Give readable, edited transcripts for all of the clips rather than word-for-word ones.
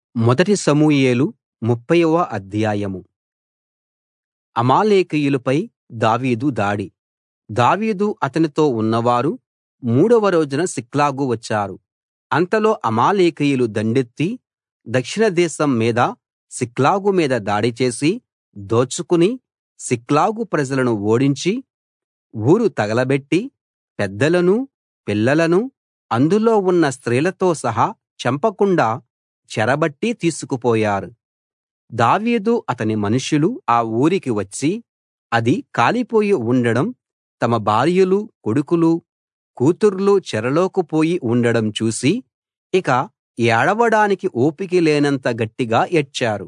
మొదటి సమూయేలు 30వ అధ్యాయం. అమాలేకీయులపై దావీదు దాడి. దావీదు అతనితో ఉన్నవారు మూడవ రోజున సిక్లగు వచ్చారు. అంతలో అమాలేకీయులు దండెత్తి దక్షిణ దేశం మీద సిక్లగు మీద దాడి చేసి దోచుకుని సిక్లగు ప్రజలను ఓడించి ఊరు తగలబెట్టి పెద్దలనూ పిల్లలనూ అందులో ఉన్న స్త్రీలతో సహా చంపకుండా చెరబట్టి తీసుకుపోయారు. దావీదు అతని మనుషులు ఆ ఊరికి వచ్చి అది కాలిపోయి ఉండడం, తమ భార్యలూ కొడుకులూ కూతుర్లు చెరలోకి పోయి ఉండడం చూసి ఇక ఏడవడానికి ఓపిక లేనంత గట్టిగా ఏడ్చారు.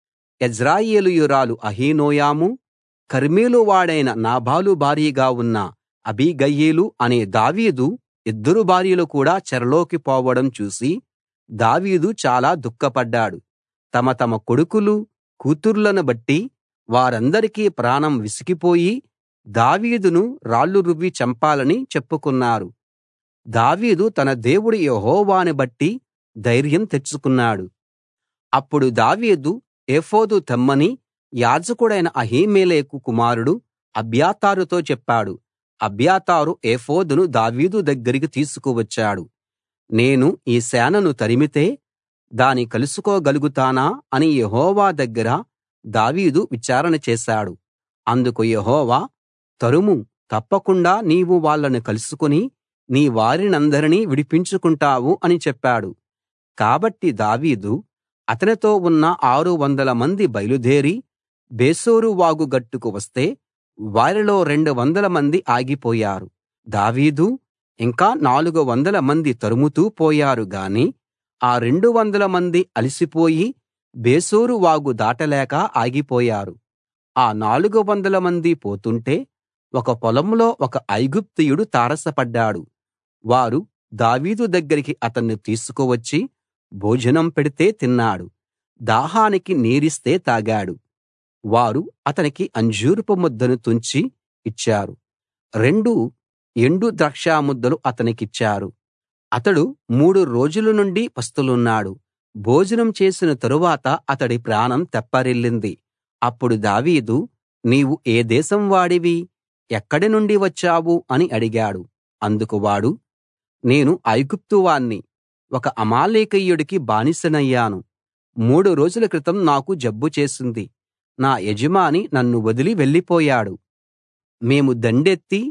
యెజ్రెయేలీయురాలు అహీనోయము, కర్మెలు వాడైన నాబాలు భార్యగా ఉన్న అబీగయీలు అనే దావీదు ఇద్దరు భార్యలు కూడా చెరలోకి పోవడం చూసి దావీదు చాలా దుఃఖపడ్డాడు. తమ తమ కొడుకులు కూతుర్లను బట్టి వారందరికీ ప్రాణం విసికిపోయి దావీదును రాళ్లు రువ్వి చంపాలని చెప్పుకున్నారు. దావీదు తన దేవుడు యెహోవాను బట్టి ధైర్యం తెచ్చుకున్నాడు. అప్పుడు దావీదు ఏఫోదు తెమ్మని యాజకుడైన అహీమెలెకు కుమారుడు అబ్యాతారుతో చెప్పాడు. అబ్యాతారు ఏఫోదును దావీదు దగ్గరికి తీసుకువచ్చాడు. నేను ఈ సేనను తరిమితే దాని కలుసుకోగలుగుతానా అని యెహోవా దగ్గర దావీదు విచారణ చేశాడు. అందుకు యెహోవా, తరుము, తప్పకుండా నీవు వాళ్ళను కలుసుకుని నీ వారినందరినీ విడిపించుకుంటావు అని చెప్పాడు. కాబట్టి దావీదు అతనితో ఉన్న 600 మంది బయలుదేరి బేసోరు వాగు గట్టుకు వస్తే వారిలో 200 మంది ఆగిపోయారు. దావీదు ఇంకా 400 మంది తరుముతూ పోయారు గాని ఆ 200 మంది అలసిపోయి బేసోరు వాగు దాటలేక ఆగిపోయారు. ఆ 400 మంది పోతుంటే ఒక పొలంలో ఒక ఐగుప్తీయుడు తారసపడ్డాడు. వారు దావీదు దగ్గరికి అతన్ని తీసుకువచ్చి భోజనం పెడితే తిన్నాడు, దాహానికి నీరిస్తే తాగాడు. వారు అతనికి అంజూరపు ముద్దను తుంచి ఇచ్చారు. 2 ఎండు ద్రాక్ష ముద్దలు అతనికిచ్చారు. అతడు 3 రోజుల నుండి పస్తులున్నాడు. భోజనం చేసిన తరువాత అతడి ప్రాణం తెప్పరిల్లింది. అప్పుడు దావీదు, నీవు ఏ దేశం వాడివి, ఎక్కడి నుండి వచ్చావు అని అడిగాడు. అందుకు వాడు, నేను ఐగుప్తు వాణ్ణి, ఒక అమాలేకీయుడికి బానిసనయ్యాను. 3 రోజుల క్రితం నాకు జబ్బు చేసింది. నా యజమాని నన్ను వదిలి వెళ్ళిపోయాడు. మేము దండెత్తి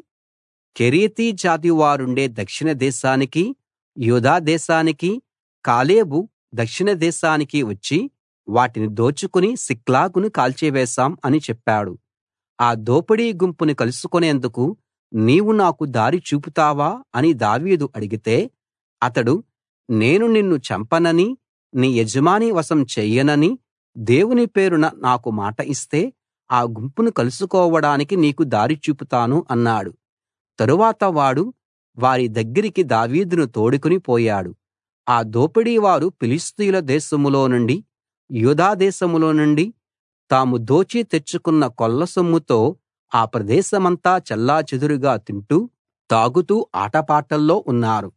కెరేతీ జాతి వారుండే దక్షిణ దేశానికీ యూదా దేశానికీ కాలేబు దక్షిణ దేశానికీ వచ్చి వాటిని దోచుకుని సిక్లగును కాల్చివేశాం అని చెప్పాడు. ఆ దోపిడీ గుంపుని కలుసుకునేందుకు నీవు నాకు దారి చూపుతావా అని దావీదు అడిగితే అతడు, నేను నిన్ను చంపననీ నీ యజమాని వశం చెయ్యననీ దేవుని పేరున నాకు మాట ఇస్తే ఆ గుంపును కలుసుకోవడానికి నీకు దారి చూపుతాను అన్నాడు. తరువాత వాడు వారి దగ్గరికి దావీదును తోడుకుని పోయాడు. ఆ దోపిడీవారు ఫిలిష్తీయుల దేశంలో నుండి యూదా దేశంలో నుండి తాము దోచి తెచ్చుకున్న కొల్ల సొమ్ముతో ఆ ప్రదేశమంతా చెల్లాచెదురుగా తింటూ తాగుతూ ఆటపాటల్లో ఉన్నారు.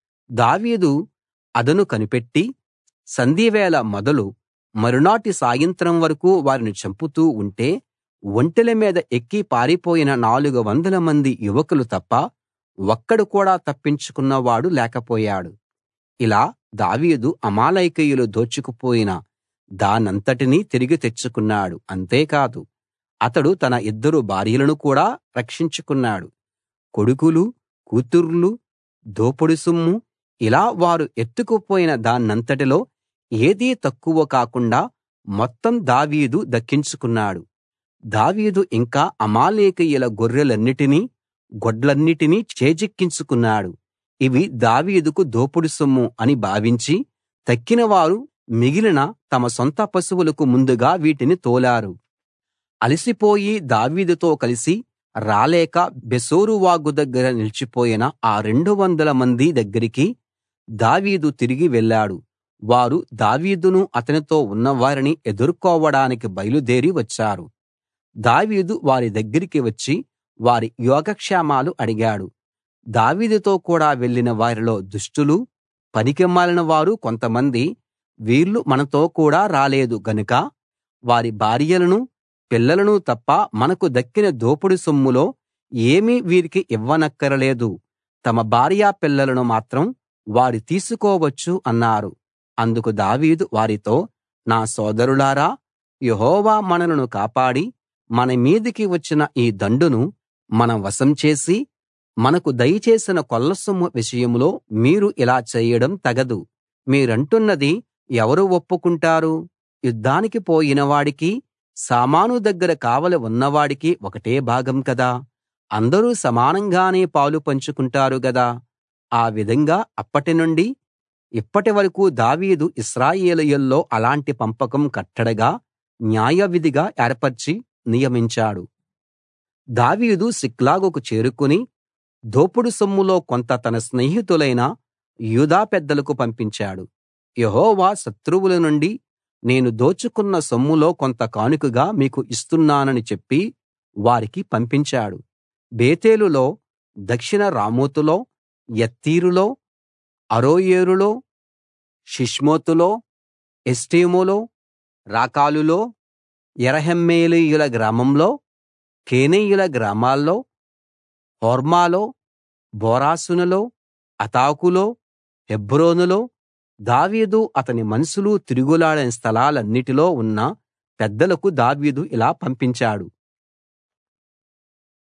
దావీదు అదను కనిపెట్టి సంధ్యవేళ మొదలు మరునాటి సాయంత్రం వరకూ వారిని చంపుతూ ఉంటే ఒంటెల మీద ఎక్కి పారిపోయిన 400 మంది యువకులు తప్ప ఒక్కడు కూడా తప్పించుకున్నవాడు లేకపోయాడు. ఇలా దావీదు అమాలేకీయులు దోచుకుపోయిన దానంతటినీ తిరిగి తెచ్చుకున్నాడు. అంతేకాదు, అతడు తన 2 భార్యలను కూడా రక్షించుకున్నాడు. కొడుకులు కూతుర్లు దోపుడు సొమ్ము ఇలా వారు ఎత్తుకుపోయిన దానంతటిలో ఏదీ తక్కువ కాకుండా మొత్తం దావీదు దక్కించుకున్నాడు. దావీదు ఇంకా అమాలేకీయుల గొర్రెలన్నిటినీ గొడ్లన్నిటినీ చేజిక్కించుకున్నాడు. ఇవి దావీదుకు దోపుడు సొమ్ము అని భావించి తక్కినవారు మిగిలిన తమ సొంత పశువులకు ముందుగా వీటిని తోలారు. అలసిపోయి దావీదుతో కలిసి రాలేక బెసోరు వాగు దగ్గర నిలిచిపోయిన ఆ 200 మంది దగ్గరికి దావీదు తిరిగి వెళ్ళాడు. వారు దావీదును అతనితో ఉన్నవారిని ఎదుర్కోవడానికి బయలుదేరి వచ్చారు. దావీదు వారి దగ్గరికి వచ్చి వారి యోగక్షేమాలు అడిగాడు. దావీదుతో కూడా వెళ్ళిన వారిలో దుష్టులూ పనికిమాలిన వారు కొంతమంది వీళ్ళు మనతో కూడా రాలేదు గనుక వారి భార్యలను పిల్లలను తప్ప మనకు దక్కిన దోపుడు సొమ్ములో ఏమీ వీరికి ఇవ్వనక్కరలేదు. తమ భార్య పిల్లలను మాత్రం వారు తీసుకోవచ్చు అన్నారు. అందుకు దావీదు వారితో, నా సోదరులారా, యెహోవా మనలను కాపాడి మన మీదికి వచ్చిన ఈ దండును మన వశం చేసి మనకు దయచేసిన కొల్లసొమ్ము విషయంలో మీరు ఇలా చేయడం తగదు. మీరంటున్నది ఎవరు ఒప్పుకుంటారు? యుద్ధానికి పోయిన వాడికి సామాను దగ్గర కావలి ఉన్నవాడికి ఒకటే భాగం కదా. అందరూ సమానంగానే పాలు పంచుకుంటారు గదా. ఆ విధంగా అప్పటి నుండి ఇప్పటి వరకూ దావీదు ఇశ్రాయేలీయుల్లో అలాంటి పంపకం కట్టడగా న్యాయవిధిగా ఏర్పరచి నియమించాడు. దావీదు సిక్లగుకు చేరుకుని దోపుడు సొమ్ములో కొంత తన స్నేహితులైన యూదా పెద్దలకు పంపించాడు. యెహోవా శత్రువుల నుండి నేను దోచుకున్న సొమ్ములో కొంత కానుకగా మీకు ఇస్తున్నానని చెప్పి వారికి పంపించాడు. బేతేలులో, దక్షిణ రామోతులో, యత్తీరులో, అరోయేరులో, షిష్మోతులో, ఎష్టేమోలో, రాకాలులో, యెరహ్మెయేలీయుల గ్రామంలో, కేనీయుల గ్రామాల్లో, హోర్మాలో, బోరాషానులో, అతాకులో, హెబ్రోనులో దావీదు అతని మనుషులు తిరుగులాడిన స్థలాలన్నిటిలో ఉన్న పెద్దలకు దావీదు ఇలా పంపించాడు.